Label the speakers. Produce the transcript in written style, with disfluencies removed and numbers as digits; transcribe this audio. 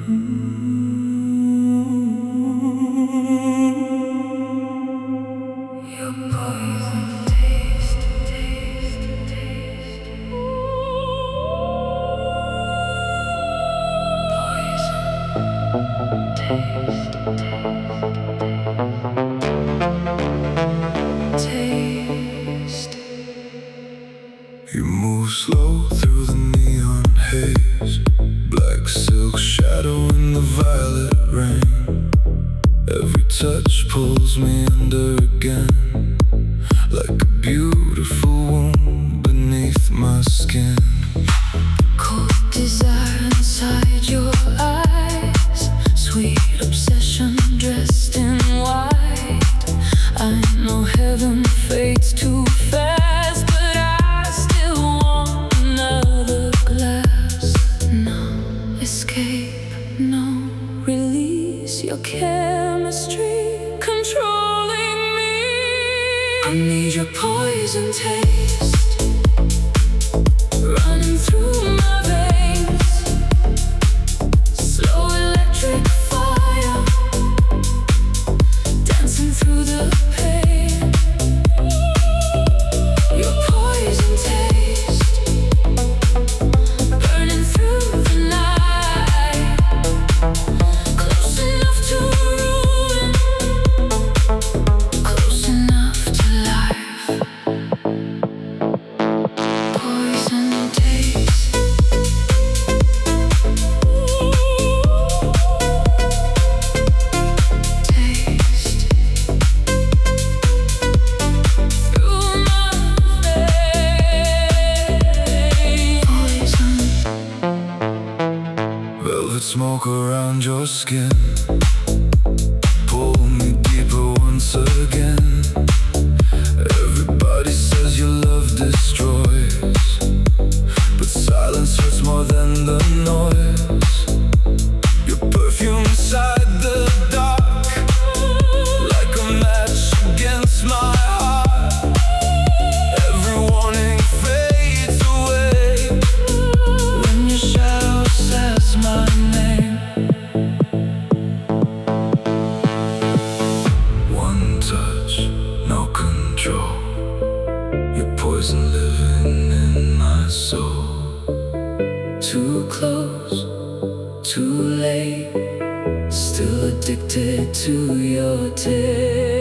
Speaker 1: Your poison taste, taste.
Speaker 2: You move slow through the neon haze, black silk shadow in the violet rain. Every touch pulls me under again, like a beautiful wound beneath my skin.
Speaker 1: Cold desire inside your eyes, sweet obsession dressed in white. I know heaven fades too fast, but I still want another glass. No escape, no release. Your chemistry controlling me. I need your poison taste running through my veins. Slow electric fire dancing through the pain. Your poison taste burning through the night. Close enough to ruin, close enough to life. Poison taste. Taste through my veins. Poison.
Speaker 2: Velvet smoke around your skin, pull me deeper once again. Everybody says your love destroys, but silence hurts more than the noise. Your perfume inside the dark, like a match against my heart. Every warning fades away when your shadow says my name. One touch, no control. Your poison living in my soul.
Speaker 1: Too close, too late. Still addicted to your taste.